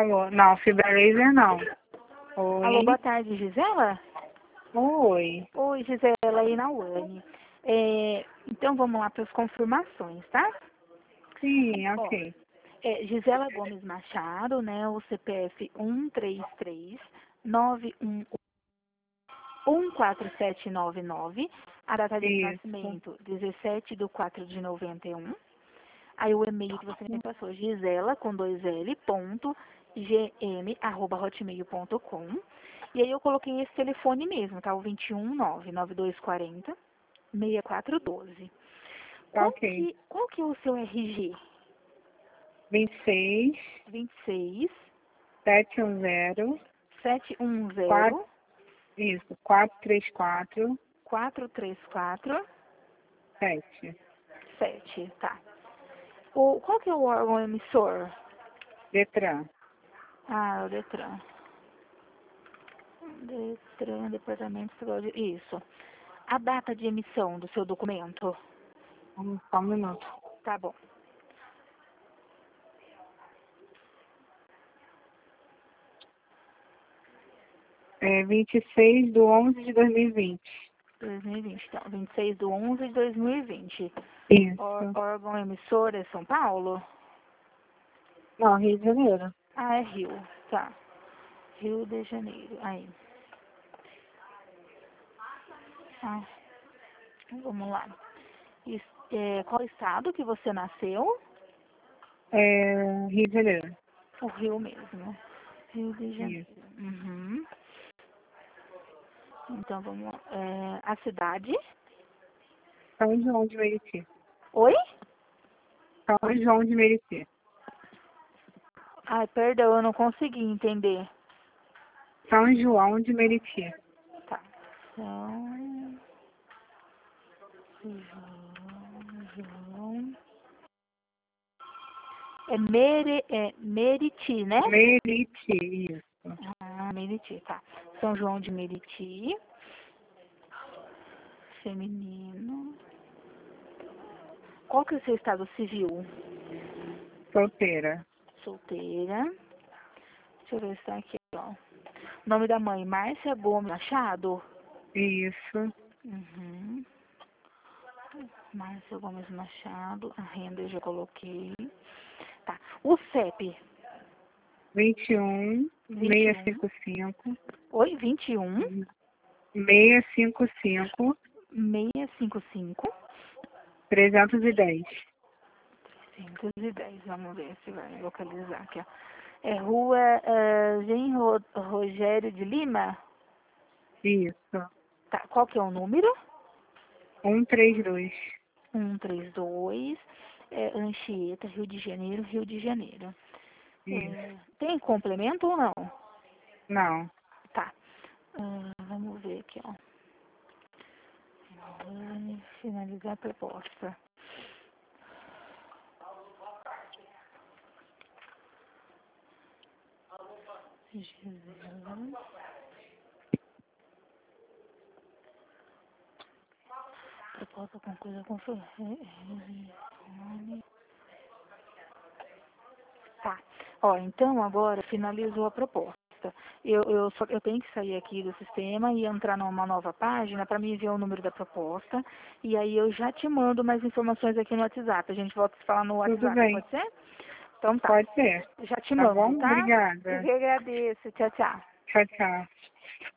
Alô, não, fibra laser não. Alô, Oi. boa tarde, Gisela? Oi. Oi, Gisela, aí na UANI. Então vamos lá para as confirmações, tá? Sim, Ó, ok. Gisela Gomes Machado, né? O CPF 133-9114799. A data de Isso. nascimento, 17/4/91. Aí o e-mail que você me passou, Gisela, com 2L, ponto, gm@hotmail.com. E aí eu coloquei esse telefone mesmo, tá? O 219-9240-6412. Tá ok. Qual que é o seu RG? 26, 26 710, 4, 710 isso, 434, 434 7. 7, tá. Qual que é o órgão emissor? Detran. Ah, o Detran. Detran, Departamento Estadual de... Isso. A data de emissão do seu documento? Só um minuto. Tá bom. É 26/11/2020. 2020, então. 26/11/2020. Isso. Órgão emissor é São Paulo? Não, Rio de Janeiro. Ah, é Rio. Tá. Rio de Janeiro. Aí. Ah, vamos lá. Qual estado que você nasceu? Rio de Janeiro. O Rio mesmo. Rio de Janeiro. Isso. Uhum. Então vamos lá. A cidade? São João de Meriti. Oi? São João de Meriti. Ai, perdão, eu não consegui entender. São João de Meriti. Tá. João. Meriti, né? Meriti, isso. Ah, Meriti, tá. São João de Meriti. Feminino. Qual que é o seu estado civil? Solteira. Solteira. Deixa eu ver se tá aqui, ó. Nome da mãe, Márcia Gomes Machado? Isso. Uhum. Márcia Gomes Machado. A renda eu já coloquei. Tá. O CEP? 21, 21. 655, Oi, 21. 655, 655. 310. 310. Vamos ver se vai localizar aqui, ó. É Rua Rogério de Lima? Isso. Tá. Qual que é o número? 132. 132. Anchieta, Rio de Janeiro, Rio de Janeiro. Isso. Tem complemento ou não? Não. Tá. Vamos ver aqui, ó. Finalizar a proposta. Gisela. Proposta com coisa com... Tá. Ó, então agora finalizou a proposta. Eu tenho que sair aqui do sistema e entrar numa nova página para me enviar o número da proposta. E aí eu já te mando mais informações aqui no WhatsApp. A gente volta a se falar no Tudo WhatsApp, bem. pode ser? Então tá. Pode ser. Já te Tá mando, bom? tá? Eu Obrigada. que agradeço. Tchau, tchau. Tchau, tchau.